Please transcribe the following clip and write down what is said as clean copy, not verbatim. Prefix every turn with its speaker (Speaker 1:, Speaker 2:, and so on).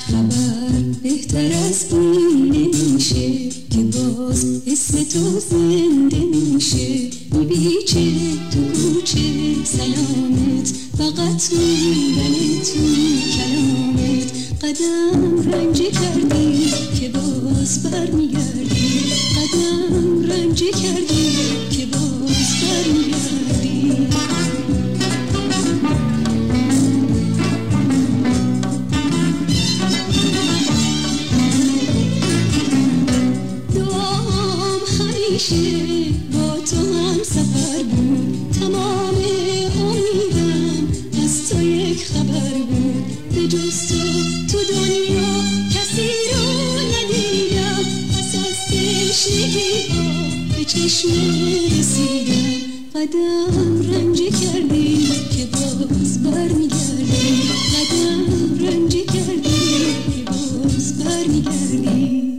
Speaker 1: خبر بهتر از این نمیشه که باز اسم تو زنده میشه. میبیچه تو کوچه سلامت، فقط موندن تو کلامت. قدم رنجه کردی که باز برمیگردی، قدم رنجه کردی که باز برمیگردی. دعام همیشه با تو هم سفر بود، تمام امیدم از تو یک خبر بود. به جز تو دنیا کسی رو ندیدم، پس از تشنگی ها به چشم رسیدم. قدم رنجه کردی که باز برمیگردی، قدم رنجه کردی که باز برمیگردی.